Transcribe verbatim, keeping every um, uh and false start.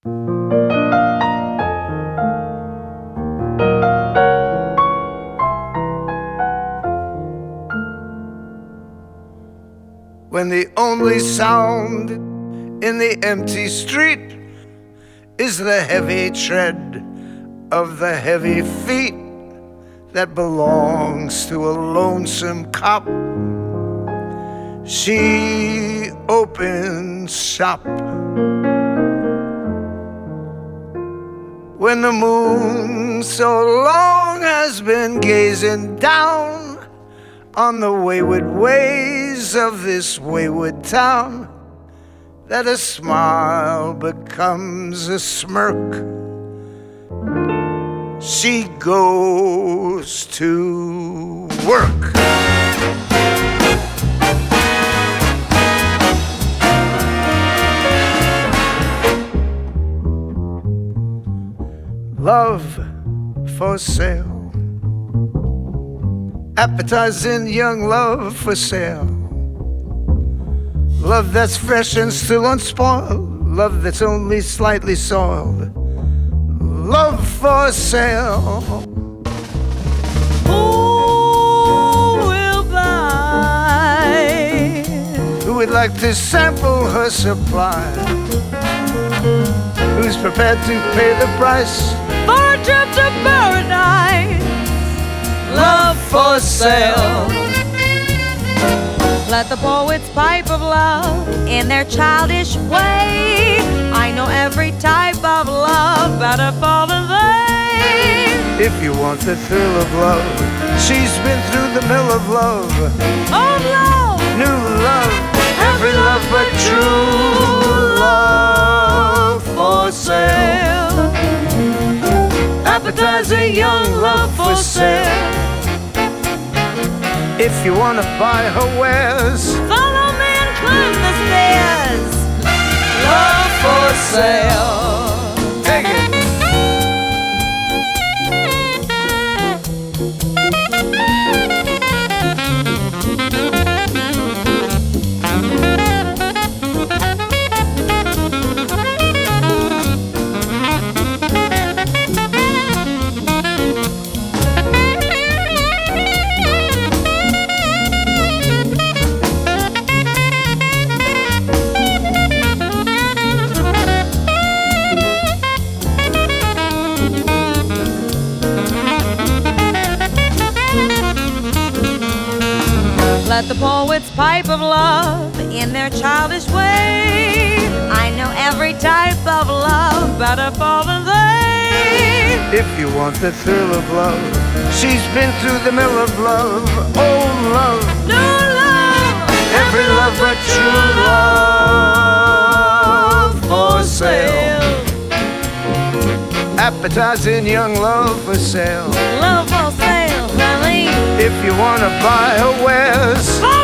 When the only sound in the empty street is the heavy tread of the heavy feet that belongs to a lonesome cop, she opens shop. When the moon so long has been gazing down on the wayward ways of this wayward town, that a smile becomes a smirk, she goes to work. Love for sale, appetizing young love for sale. Love that's fresh and still unspoiled, love that's only slightly soiled. Love for sale. Who will buy? Who would like to sample her supply? Who's prepared to pay the price For a trip to paradise? Love for sale. Let the poets pipe of love in their childish way. I know every type of love better far than they. if you want the thrill of love. She's been through the mill of love. Old love, New love, every love but true love for sale. Appetizing young love for sale. If you wanna buy her wares, follow me and climb the stairs. Love for sale. take it. Let the poets pipe of love in their childish way. I know every type of love better far than they. If you want the thrill of love, she's been through the mill of love. Old love, New love, every love but true love for sale. Appetizing young love for sale. love for sale, honey. If you wanna buy her wares,